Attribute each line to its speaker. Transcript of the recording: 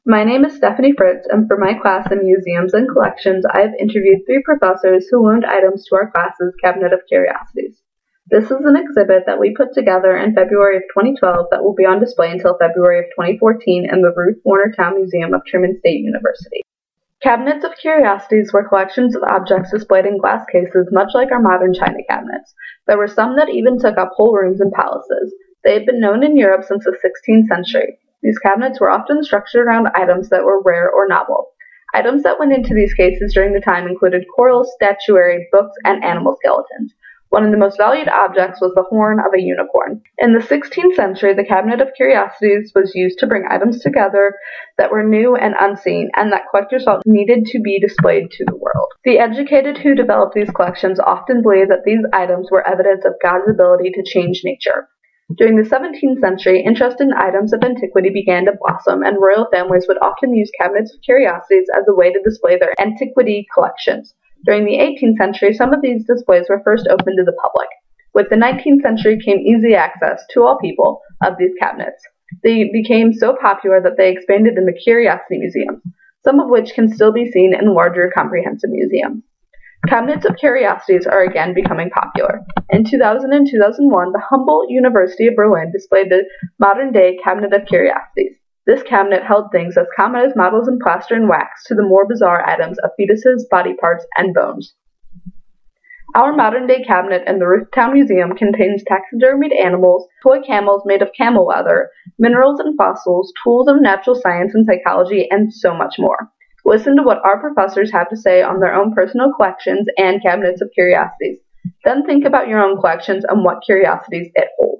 Speaker 1: My name is Stephanie Fritz, and for my class in Museums and Collections, I have interviewed three professors who loaned items to our class's Cabinet of Curiosities. This is an exhibit that we put together in February of 2012 that will be on display until February of 2014 in the Ruth Warner Town Museum of Truman State University. Cabinets of Curiosities were collections of objects displayed in glass cases, much like our modern china cabinets. There were some that even took up whole rooms in palaces. They had been known in Europe since the 16th century. These cabinets were often structured around items that were rare or novel. Items that went into these cases during the time included corals, statuary, books, and animal skeletons. One of the most valued objects was the horn of a unicorn. In the 16th century, the Cabinet of Curiosities was used to bring items together that were new and unseen, and that collectors felt needed to be displayed to the world. The educated who developed these collections often believed that these items were evidence of God's ability to change nature. During the 17th century, interest in items of antiquity began to blossom, and royal families would often use cabinets of curiosities as a way to display their antiquity collections. During the 18th century, some of these displays were first opened to the public. With the 19th century came easy access, to all people, of these cabinets. They became so popular that they expanded into curiosity museums, some of which can still be seen in larger comprehensive museums. Cabinets of curiosities are again becoming popular. In 2000 and 2001, the Humboldt University of Berlin displayed the modern-day Cabinet of Curiosities. This cabinet held things as common as models in plaster and wax to the more bizarre items of fetuses, body parts, and bones. Our modern-day cabinet in the Ruth Town Museum contains taxidermied animals, toy camels made of camel leather, minerals and fossils, tools of natural science and psychology, and so much more. Listen to what our professors have to say on their own personal collections and cabinets of curiosities. Then think about your own collections and what curiosities it holds.